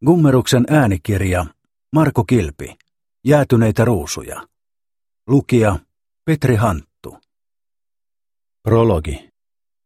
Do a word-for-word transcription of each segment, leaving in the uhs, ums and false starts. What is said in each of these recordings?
Gummeruksen äänikirja Marko Kilpi. Jäätyneitä ruusuja. Lukija Petri Hanttu. Prologi.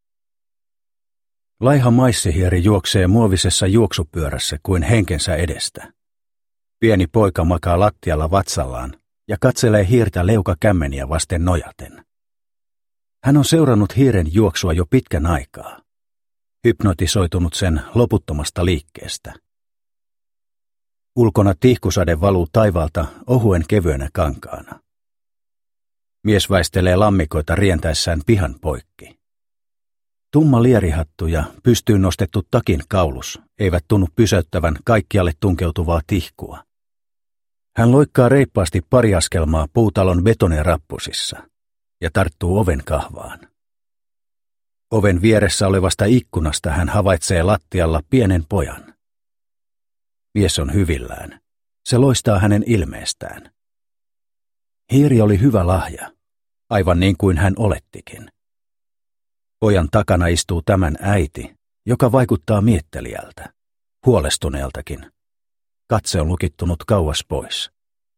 Laiha maissihieri juoksee muovisessa juoksupyörässä kuin henkensä edestä. Pieni poika makaa lattialla vatsallaan ja katselee hiirtä leukakämmeniä vasten nojaten. Hän on seurannut hiiren juoksua jo pitkän aikaa, hypnotisoitunut sen loputtomasta liikkeestä. Ulkona tihkusade valuu taivaalta ohuen kevyenä kankaana. Mies väistelee lammikoita rientäessään pihan poikki. Tumma lierihattu ja pystyyn nostettu takin kaulus eivät tunnu pysäyttävän kaikkialle tunkeutuvaa tihkua. Hän loikkaa reippaasti pari askelmaa puutalon betonirappusissa ja tarttuu oven kahvaan. Oven vieressä olevasta ikkunasta hän havaitsee lattialla pienen pojan. Mies on hyvillään. Se loistaa hänen ilmeestään. Hiiri oli hyvä lahja, aivan niin kuin hän olettikin. Pojan takana istuu tämän äiti, joka vaikuttaa miettelijältä, huolestuneeltakin. Katse on lukittunut kauas pois.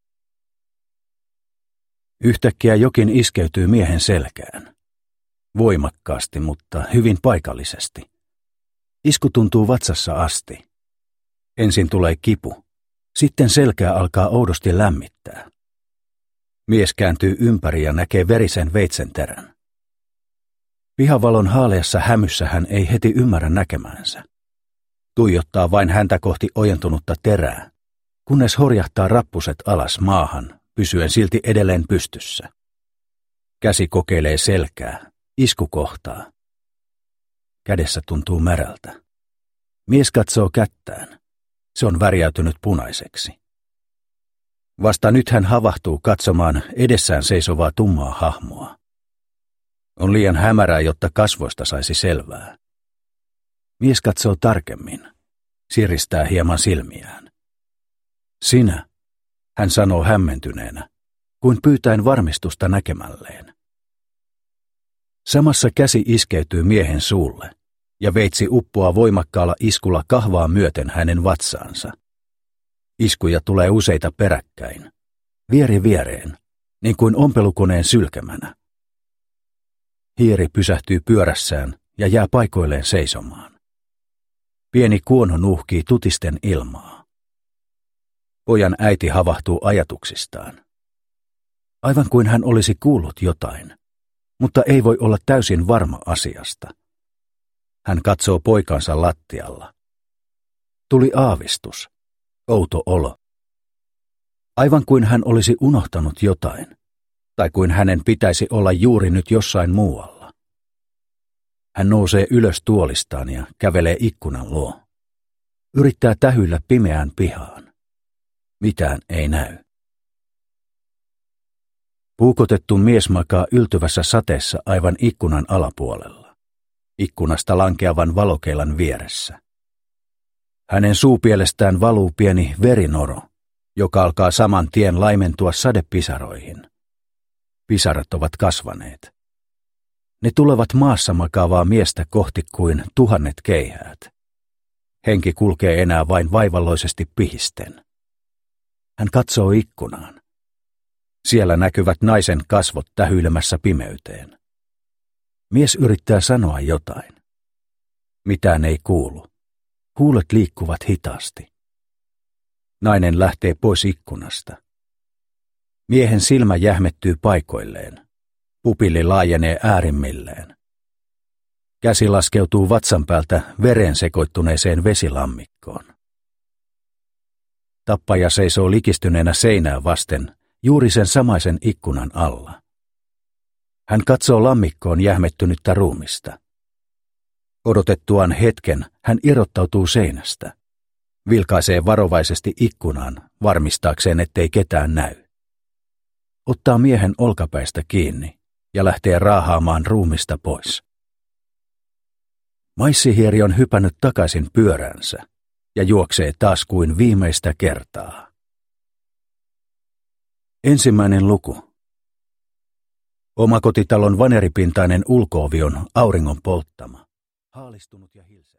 Yhtäkkiä jokin iskeytyy miehen selkään. Voimakkaasti, mutta hyvin paikallisesti. Isku tuntuu vatsassa asti. Ensin tulee kipu, sitten selkää alkaa oudosti lämmittää. Mies kääntyy ympäri ja näkee verisen veitsenterän. Pihavalon haaleassa hämyssä hän ei heti ymmärrä näkemäänsä. Tuijottaa vain häntä kohti ojentunutta terää, kunnes horjahtaa rappuset alas maahan, pysyen silti edelleen pystyssä. Käsi kokeilee selkää, isku kohtaa. Kädessä tuntuu märältä. Mies katsoo kättään. Se on värjäytynyt punaiseksi. Vasta nyt hän havahtuu katsomaan edessään seisovaa tummaa hahmoa. On liian hämärää, jotta kasvoista saisi selvää. Mies katsoo tarkemmin, siristää hieman silmiään. Sinä, hän sanoo hämmentyneenä, kuin pyytäen varmistusta näkemälleen. Samassa käsi iskeytyy miehen suulle, ja veitsi uppoaa voimakkaalla iskulla kahvaa myöten hänen vatsaansa. Iskuja tulee useita peräkkäin, vieri viereen, niin kuin ompelukoneen sylkämänä. Hiiri pysähtyy pyörässään ja jää paikoilleen seisomaan. Pieni kuono nuuhkii tutisten ilmaa. Pojan äiti havahtuu ajatuksistaan. Aivan kuin hän olisi kuullut jotain, mutta ei voi olla täysin varma asiasta. Hän katsoo poikansa lattialla. Tuli aavistus, outo olo. Aivan kuin hän olisi unohtanut jotain, tai kuin hänen pitäisi olla juuri nyt jossain muualla. Hän nousee ylös tuolistaan ja kävelee ikkunan luo. Yrittää tähyillä pimeään pihaan. Mitään ei näy. Puukotettu mies makaa yltyvässä sateessa aivan ikkunan alapuolella, ikkunasta lankeavan valokeilan vieressä. Hänen suupielestään valuu pieni verinoro, joka alkaa saman tien laimentua sadepisaroihin. Pisarat ovat kasvaneet. Ne tulevat maassa makaavaa miestä kohti kuin tuhannet keihäät. Henki kulkee enää vain vaivalloisesti pihisten. Hän katsoo ikkunaan. Siellä näkyvät naisen kasvot tähyilemässä pimeyteen. Mies yrittää sanoa jotain. Mitään ei kuulu. Huulet liikkuvat hitaasti. Nainen lähtee pois ikkunasta. Miehen silmä jähmettyy paikoilleen. Pupilli laajenee äärimmilleen. Käsi laskeutuu vatsan päältä veren sekoittuneeseen vesilammikkoon. Tappaja seisoo likistyneenä seinää vasten juuri sen samaisen ikkunan alla. Hän katsoo lammikkoon jähmettynyttä ruumista. Odotettuaan hetken hän irrottautuu seinästä. Vilkaisee varovaisesti ikkunaan varmistaakseen, ettei ketään näy. Ottaa miehen olkapäistä kiinni ja lähtee raahaamaan ruumista pois. Maissihieri on hypännyt takaisin pyöränsä ja juoksee taas kuin viimeistä kertaa. Ensimmäinen luku. Omakotitalon vaneripintainen ulko-ovi on auringon polttama, haalistunut ja hilsevä.